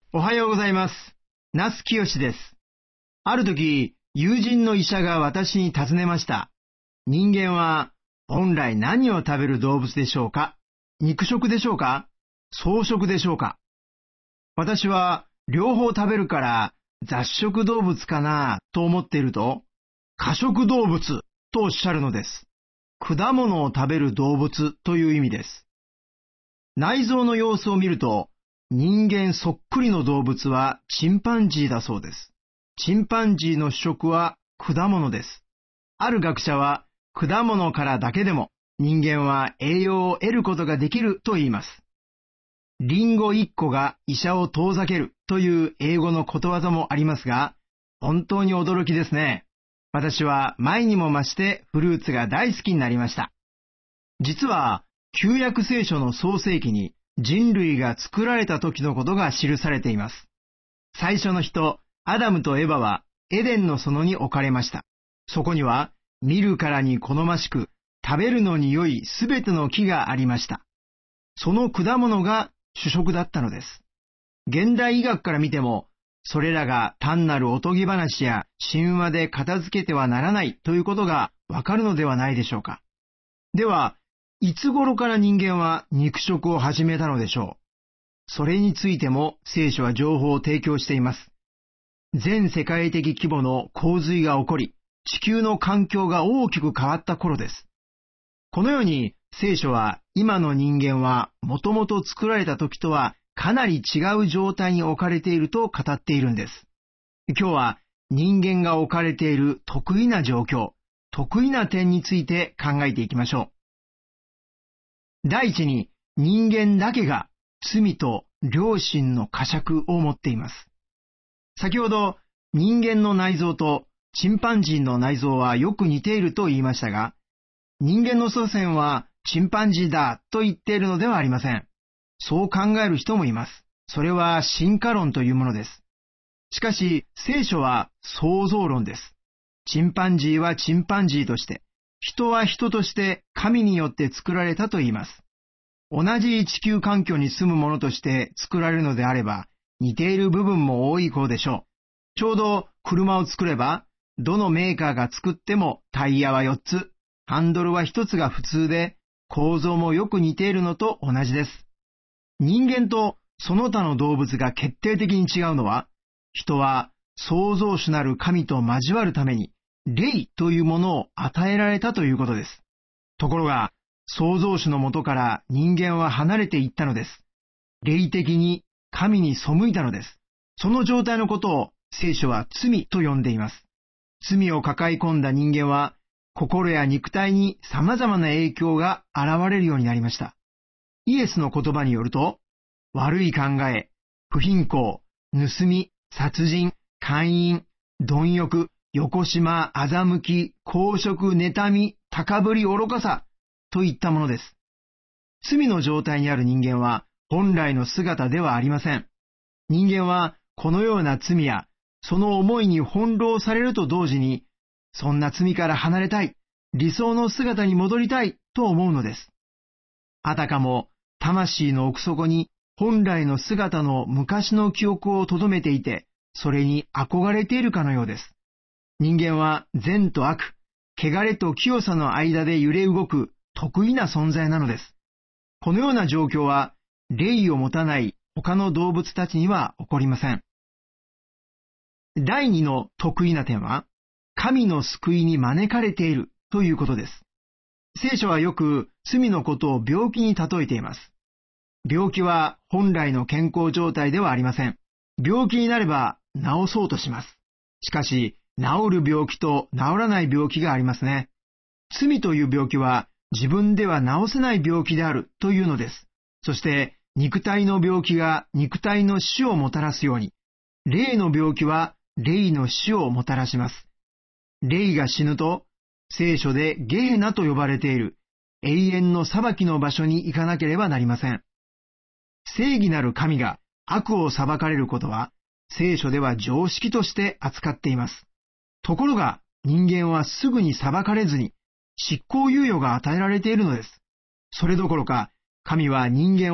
おはようございます。那須清です。ある時、友人の医者が私に尋ねました。人間は本来何を食べる動物でしょうか？肉食でしょうか？草食でしょうか？私は両方食べるから雑食動物かなと思っていると、可食動物とおっしゃるのです。果物を食べる動物という意味です。内臓の様子を見ると、人間そっくりの動物はチンパンジーだそうです。チンパンジーの主食は果物です。ある学者は果物からだけでも人間は栄養を得ることができると言います。リンゴ1個が医者を遠ざけるという英語のことわざもありますが、本当に驚きですね。私は前にも増してフルーツが大好きになりました。実は旧約聖書の創世記に人類が作られた時のことが記されています。最初の人、アダムとエバはエデンの園に置かれました。そこには見るからに好ましく、食べるのに良いすべての木がありました。その果物が主食だったのです。現代医学から見ても、それらが単なるおとぎ話や神話で片付けてはならないということがわかるのではないでしょうか。では、いつ頃から人間は肉食を始めたのでしょう。それについても聖書は情報を提供しています。全世界的規模の洪水が起こり、地球の環境が大きく変わった頃です。このように聖書は今の人間はもともと作られた時とはかなり違う状態に置かれていると語っているんです。今日は人間が置かれている得意な状況、得意な点について考えていきましょう。第一に、人間だけが罪と良心の呵責を持っています。先ほど人間の内臓とチンパンジーの内臓はよく似ていると言いましたが、人間の祖先はチンパンジーだと言っているのではありません。そう考える人もいます。それは進化論というものです。しかし聖書は創造論です。チンパンジーはチンパンジーとして、人は人として神によって作られたと言います。同じ地球環境に住むものとして作られるのであれば、似ている部分も多い方でしょう。ちょうど車を作れば、どのメーカーが作ってもタイヤは4つ、ハンドルは1つが普通で、構造もよく似ているのと同じです。人間とその他の動物が決定的に違うのは、人は創造主なる神と交わるために、霊というものを与えられたということです。ところが、創造主のもとから人間は離れていったのです。霊的に神に背いたのです。その状態のことを聖書は罪と呼んでいます。罪を抱え込んだ人間は、心や肉体に様々な影響が現れるようになりました。イエスの言葉によると、悪い考え、不貧困、盗み、殺人、姦淫、貪欲、よこしま、欺き、公職、妬み、高ぶり、愚かさ、といったものです。罪の状態にある人間は本来の姿ではありません。人間はこのような罪やその思いに翻弄されると同時に、そんな罪から離れたい、理想の姿に戻りたいと思うのです。あたかも魂の奥底に本来の姿の昔の記憶を留めていて、それに憧れているかのようです。人間は善と悪、汚れと清さの間で揺れ動く得意な存在なのです。このような状況は、霊を持たない他の動物たちには起こりません。第二の得意な点は、神の救いに招かれているということです。聖書はよく罪のことを病気に例えています。病気は本来の健康状態ではありません。病気になれば治そうとします。しかし、治る病気と治らない病気がありますね。罪という病気は自分では治せない病気であるというのです。そして肉体の病気が肉体の死をもたらすように、霊の病気は霊の死をもたらします。霊が死ぬと、聖書でゲヘナと呼ばれている永遠の裁きの場所に行かなければなりません。正義なる神が悪を裁かれることは、聖書では常識として扱っています。ところが人間はすぐに裁かれずに執行猶予が与えられているのです。それどころか、神は人間を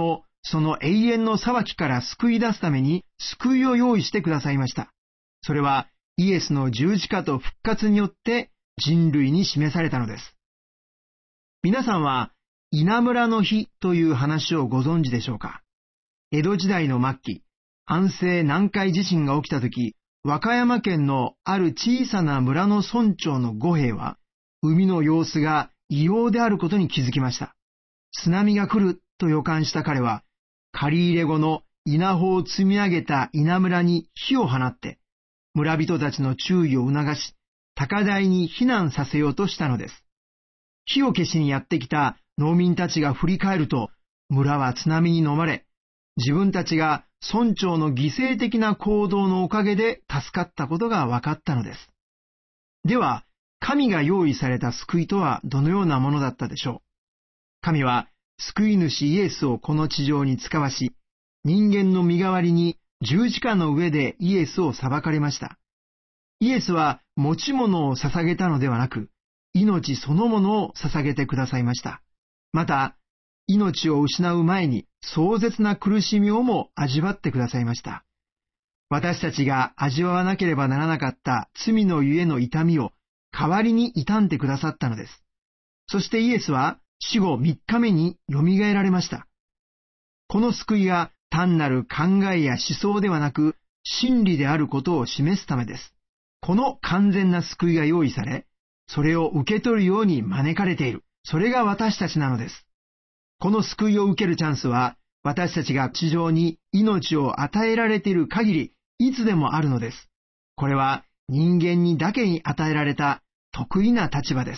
その永遠の裁きから救い出すために救いを用意してくださいました。それはイエスの十字架と復活によって人類に示されたのです。皆さんは稲むらの日という話をご存知でしょうか。江戸時代の末期、安政南海地震が起きたとき、和歌山県のある小さな村の村長の五兵は、海の様子が異様であることに気づきました。津波が来ると予感した彼は、借り入れ後の稲穂を積み上げた稲むらに火を放って、村人たちの注意を促し、高台に避難させようとしたのです。火を消しにやってきた農民たちが振り返ると、村は津波に飲まれ、自分たちが村長の犠牲的な行動のおかげで助かったことが分かったのです。では、神が用意された救いとはどのようなものだったでしょう。神は救い主イエスをこの地上に使わし、人間の身代わりに十字架の上でイエスを裁かれました。イエスは持ち物を捧げたのではなく、命そのものを捧げてくださいました。また、命を失う前に壮絶な苦しみをも味わってくださいました。私たちが味わわなければならなかった罪のゆえの痛みを代わりに痛んでくださったのです。そしてイエスは死後3日目によみがえられました。この救いが単なる考えや思想ではなく真理であることを示すためです。この完全な救いが用意され、それを受け取るように招かれている。それが私たちなのです。この救いを受けるチャンスは、私たちが地上に命を与えられている限り、いつでもあるのです。これは人間にだけに与えられた得意な立場です。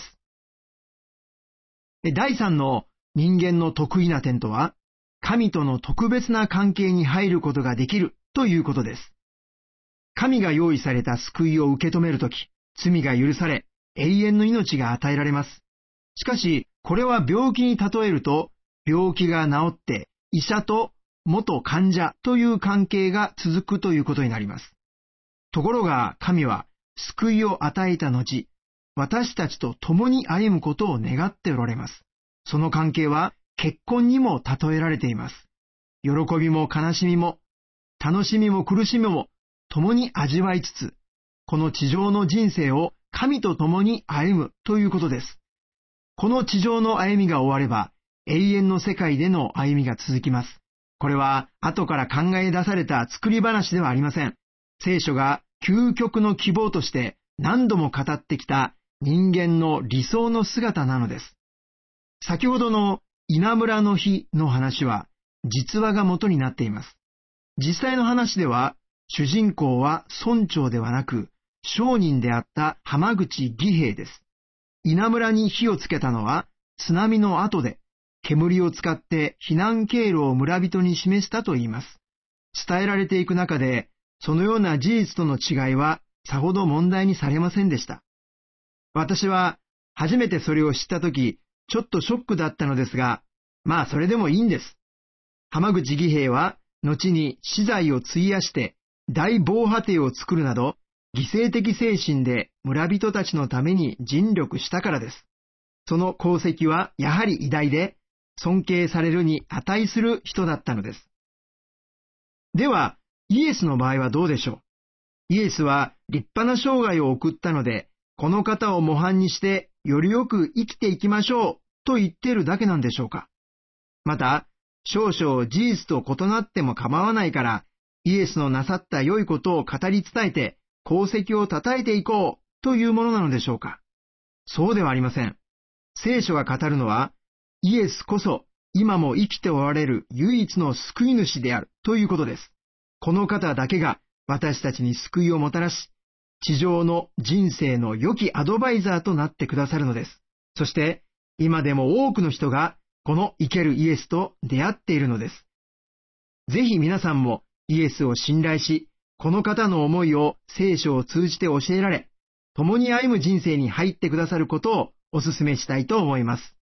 第3の人間の得意な点とは、神との特別な関係に入ることができるということです。神が用意された救いを受け止めるとき、罪が許され、永遠の命が与えられます。しかし、これは病気に例えると、病気が治って医者と元患者という関係が続くということになります。ところが神は救いを与えた後、私たちと共に歩むことを願っておられます。その関係は結婚にも例えられています。喜びも悲しみも、楽しみも苦しみも共に味わいつつ、この地上の人生を神と共に歩むということです。この地上の歩みが終われば、永遠の世界での歩みが続きます。これは後から考え出された作り話ではありません。聖書が究極の希望として何度も語ってきた人間の理想の姿なのです。先ほどの稲むらの日の話は実話が元になっています。実際の話では主人公は村長ではなく商人であった浜口義兵です。稲むらに火をつけたのは津波の後で、煙を使って避難経路を村人に示したといいます。伝えられていく中で、そのような事実との違いはさほど問題にされませんでした。私は初めてそれを知ったとき、ちょっとショックだったのですが、まあそれでもいいんです。浜口義兵は後に資材を費やして大防波堤を作るなど、犠牲的精神で村人たちのために尽力したからです。その功績はやはり偉大で、尊敬されるに値する人だったのです。では、イエスの場合はどうでしょう。イエスは立派な生涯を送ったので、この方を模範にしてよりよく生きていきましょうと言っているだけなんでしょうか。また、少々事実と異なっても構わないから、イエスのなさった良いことを語り伝えて、功績を称えていこうというものなのでしょうか。そうではありません。聖書が語るのは、イエスこそ今も生きておられる唯一の救い主であるということです。この方だけが私たちに救いをもたらし、地上の人生の良きアドバイザーとなってくださるのです。そして今でも多くの人がこの生けるイエスと出会っているのです。ぜひ皆さんもイエスを信頼し、この方の思いを聖書を通じて教えられ、共に歩む人生に入ってくださることをお勧めしたいと思います。